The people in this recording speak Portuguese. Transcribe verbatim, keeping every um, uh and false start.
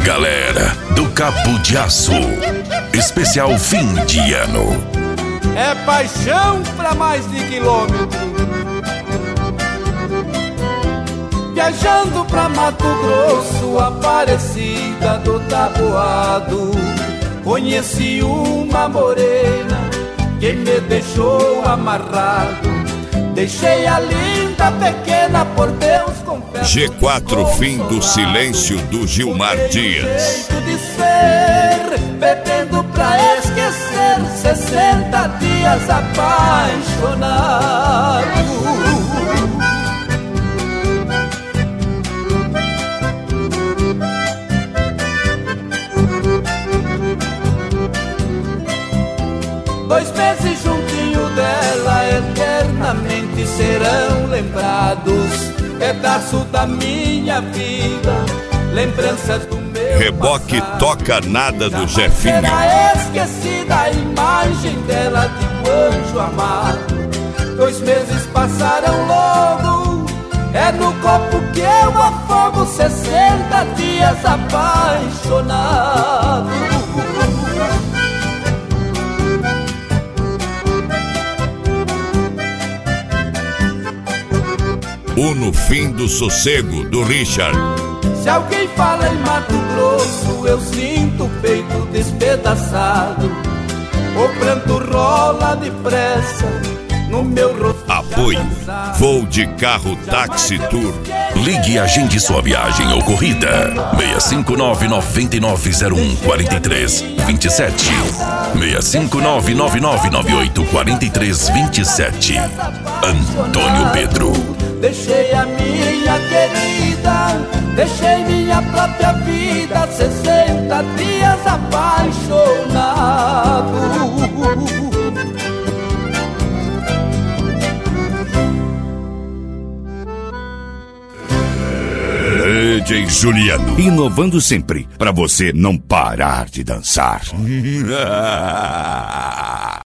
Galera do Cabo de Aço, especial fim de ano. É paixão pra mais de quilômetro. Viajando pra Mato Grosso, Aparecida do Taboado, conheci uma morena que me deixou amarrado. Deixei a linda pequena, por Deus confesso. G quatro, fim do silêncio do Gilmar Dias. Jeito de ser, bebendo pra esquecer, sessenta dias apaixonado. Dois meses juntinho dela, eternamente serão lembrados. Pedaço da minha vida, lembranças do meu Reboque passado. Toca Nada do Jefinho. Será esquecida a imagem dela de um anjo amado. Dois meses passaram logo, é no copo que eu afogo, sessenta dias apaixonado. O No Fim do Sossego, do Richard. Se alguém fala em Mato Grosso, eu sinto o peito despedaçado. O pranto rola depressa no meu rosto. Apoio, Voo de Carro Táxi Tour. Ligue e agende sua viagem ou corrida. seis cinco nove, nove nove zero um, quatro três dois sete. seis cinco nove, nove nove nove oito, quatro três dois sete. Antônio Pedro. Deixei a minha querida, deixei minha própria vida, sessenta dias apaixonado. D J Juliano. Inovando sempre, para você não parar de dançar.